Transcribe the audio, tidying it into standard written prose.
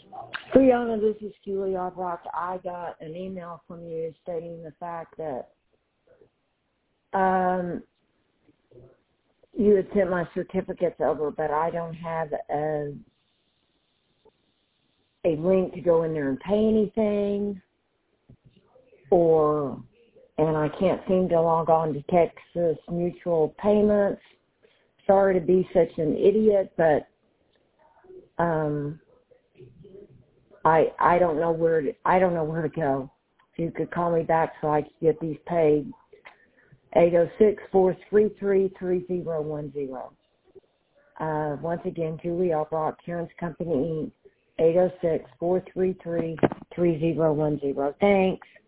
Brianna, this is Julie Albrock. I got an email from you stating the fact that you had sent my certificates over, but I don't have a link to go in there and pay anything, and I can't seem to log on to Texas Mutual Payments. Sorry to be such an idiot, but I don't know where to go. If you could call me back so I could get these paid. 806-433-3010. Once again, Julie Albrock, Insurance Company, 806-433-3010. Thanks.